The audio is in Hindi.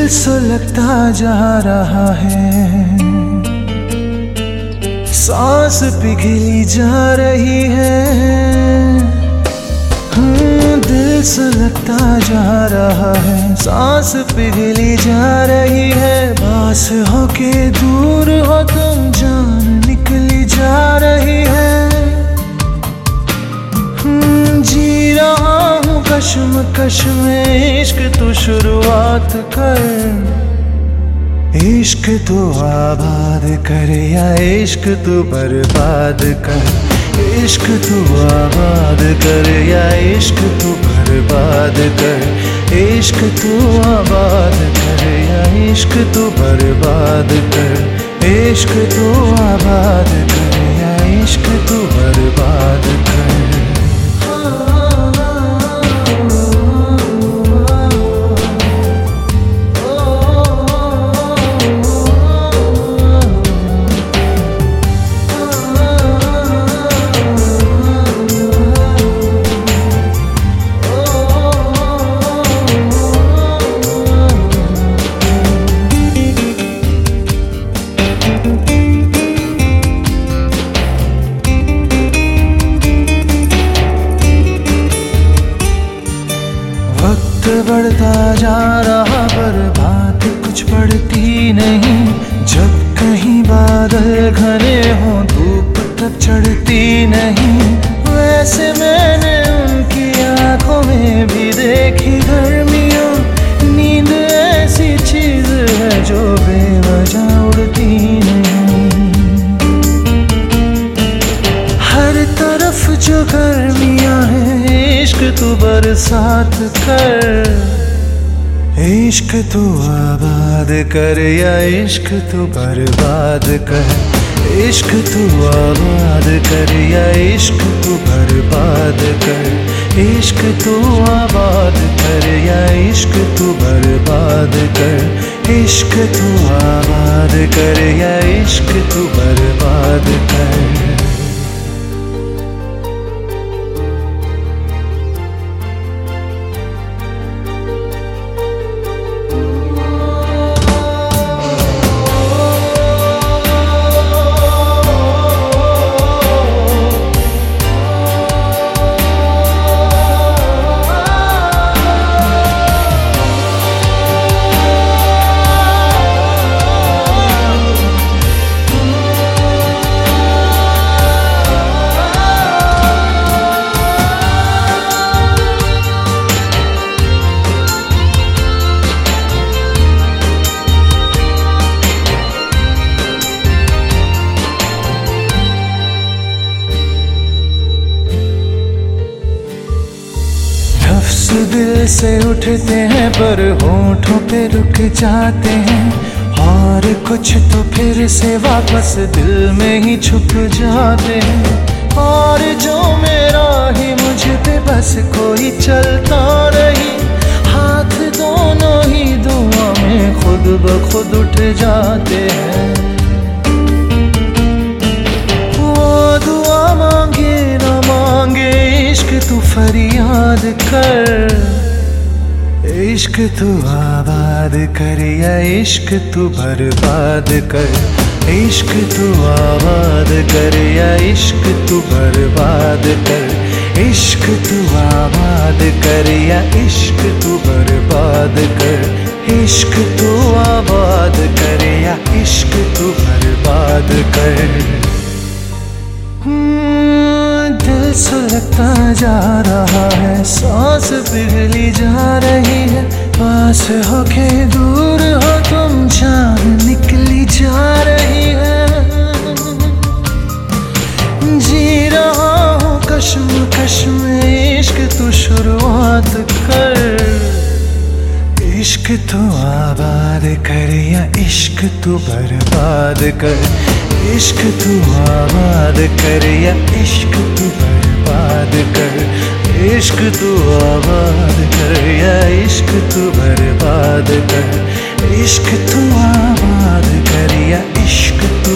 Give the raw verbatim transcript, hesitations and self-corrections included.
सुलगता जा रहा है, सांस पिघली जा रही है। हम्म, दिल सुलगता जा रहा है, सांस पिघली जा रही है। पास हो के दूर हो तुम, जान निकली जा रही है। हम्म, जी रहा हूँ कश्म कश्म में, इश्क तू शुरुआत कर। इश्क तू आबाद कर या इश्क तू बर्बाद कर। इश्क तू आबाद कर या इश्क तू बर्बाद कर। इश्क तू आबाद कर या इश्क तू बर्बाद कर। इश्क तू आबाद कर या इश्क तू बर्बाद कर। वक्त बढ़ता जा रहा पर बात कुछ बढ़ती नहीं। जब कहीं बादल घने हों धूप तब चढ़ती नहीं। वैसे मैंने उनकी आंखों में भी देखी गर्मियाँ। नींद ऐसी चीज है जो बेवजह उड़ती नहीं। हर तरफ जो गर्मियाँ हैं, इश्क तू बरसात कर। इश्क तू आबाद कर या इश्क तू बर्बाद कर। इश्क तू आबाद कर या इश्क तू बर्बाद कर। इश्क तू आबाद कर या इश्क तू बर्बाद कर। इश्क तू आबाद कर या इश्क तू बर्बाद कर। दिल से उठते हैं पर होठों पे रुक जाते हैं। और कुछ तो फिर से वापस दिल में ही छुप जाते हैं। और जो मेरा ही मुझ पे बस कोई चलता नहीं। हाथ दोनों ही दुआ में खुद ब खुद उठ जाते हैं। वो दुआ मांगे ना मांगे, इश्क तू फरियाद कर। इश्क तू आबाद कर या इश्क तू बर्बाद कर। इश्क तू आबाद कर या इश्क तू बर्बाद कर। इश्क तू आबाद कर या इश्क तू बर्बाद कर। इश्क तू आबाद कर या इश्क तू बर्बाद कर। दिल सुलगता जा रहा है, सांस पिघली जा रही है। पास होके दूर हो तुम, जान निकली जा रही है। जी रहा हूँ कश्म कश्म में, इश्क तू शुरुआत कर। इश्क तू आबाद कर या इश्क तू बर्बाद कर। इश्क तू आबाद कर या इश्क तू बर्बाद कर। इश्क तू आबाद कर या इश्क तू बर्बाद कर। इश्क तू आबाद कर या इश्क तू